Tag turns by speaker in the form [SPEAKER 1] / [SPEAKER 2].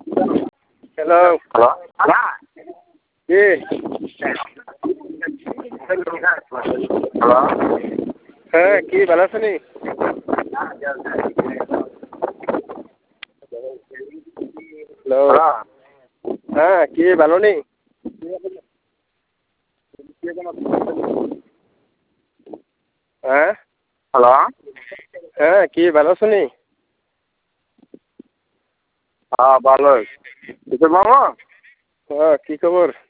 [SPEAKER 1] Hello
[SPEAKER 2] hello
[SPEAKER 1] কি
[SPEAKER 2] hello
[SPEAKER 1] হ্যাঁ কি ভালো আছেন? হ্যালো
[SPEAKER 2] হ্যালো
[SPEAKER 1] হ্যাঁ কি ভালো নেই? হ্যাঁ
[SPEAKER 2] হ্যালো
[SPEAKER 1] হ্যাঁ কি ভালো আছেন?
[SPEAKER 2] হ্যাঁ ভালোই কিশোর মামা
[SPEAKER 1] হ্যাঁ কি খবর?